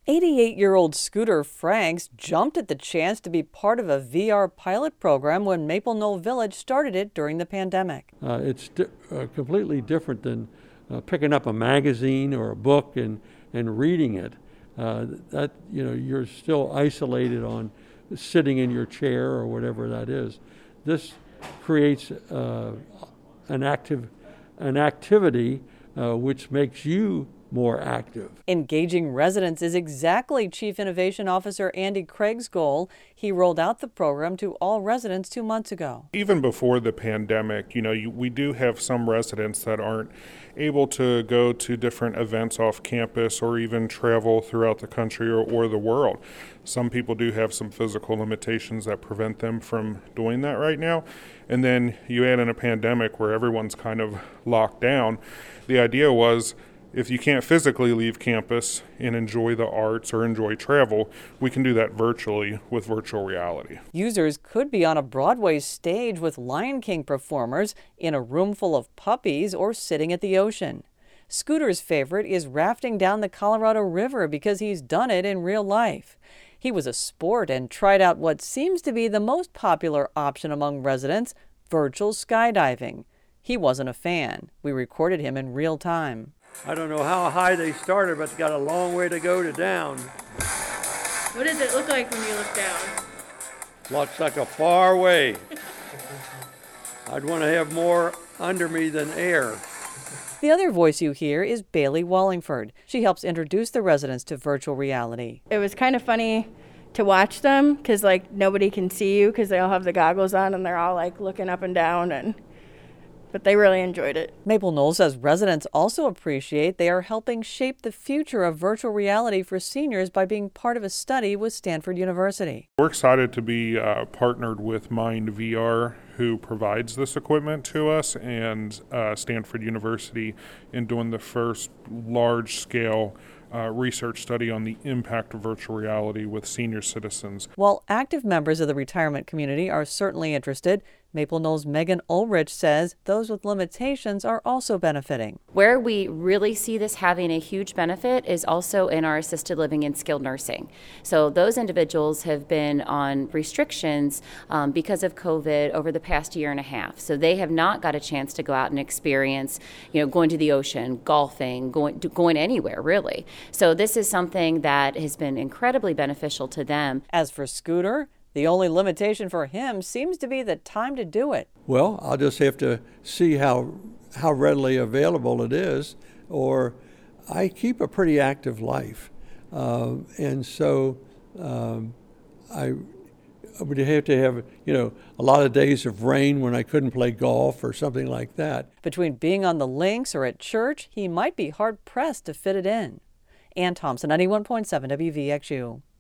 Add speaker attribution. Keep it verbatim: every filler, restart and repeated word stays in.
Speaker 1: eighty-eight-year-old Scooter Franks jumped at the chance to be part of a V R pilot program when Maple Knoll Village started it during the pandemic.
Speaker 2: Uh, it's di- uh, completely different than uh, picking up a magazine or a book and, and reading it. Uh, that you know, you're still isolated on sitting in your chair or whatever that is. This creates uh, an active, an activity uh, which makes you more active.
Speaker 1: Engaging residents is exactly Chief Innovation Officer Andy Craig's goal. He rolled out the program to all residents two months ago.
Speaker 3: Even before the pandemic, you know, you, we do have some residents that aren't able to go to different events off campus or even travel throughout the country or, or the world. Some people do have some physical limitations that prevent them from doing that right now. And then you add in a pandemic where everyone's kind of locked down. The idea was, if you can't physically leave campus and enjoy the arts or enjoy travel, we can do that virtually with virtual reality.
Speaker 1: Users could be on a Broadway stage with Lion King performers, in a room full of puppies, or sitting at the ocean. Scooter's favorite is rafting down the Colorado River because he's done it in real life. He was a sport and tried out what seems to be the most popular option among residents, virtual skydiving. He wasn't a fan. We recorded him in real time.
Speaker 2: I don't know how high they started, but they got a long way to go to down.
Speaker 4: What does it look like when you look down?
Speaker 2: Looks like a far way. I'd want to have more under me than air.
Speaker 1: The other voice you hear is Bailey Wallingford. She helps introduce the residents to virtual reality.
Speaker 4: It was kind of funny to watch them because, like, nobody can see you because they all have the goggles on and they're all, like, looking up and down, and but they really enjoyed it.
Speaker 1: Maple Knoll says residents also appreciate they are helping shape the future of virtual reality for seniors by being part of a study with Stanford University.
Speaker 3: We're excited to be uh, partnered with Mind V R, who provides this equipment to us, and uh, Stanford University in doing the first large-scale Uh, research study on the impact of virtual reality with senior citizens.
Speaker 1: While active members of the retirement community are certainly interested, Maple Knoll's Megan Ulrich says those with limitations are also benefiting.
Speaker 5: Where we really see this having a huge benefit is also in our assisted living and skilled nursing. So those individuals have been on restrictions um, because of COVID over the past year and a half. So they have not got a chance to go out and experience, you know, going to the ocean, golfing, going going anywhere really. So this is something that has been incredibly beneficial to them.
Speaker 1: As for Scooter, the only limitation for him seems to be the time to do it.
Speaker 2: Well, I'll just have to see how how readily available it is, or I keep a pretty active life, uh, and so um, I would have to have, you know, a lot of days of rain when I couldn't play golf or something like that.
Speaker 1: Between being on the links or at church, he might be hard-pressed to fit it in. Ann Thompson, ninety-one point seven W V X U.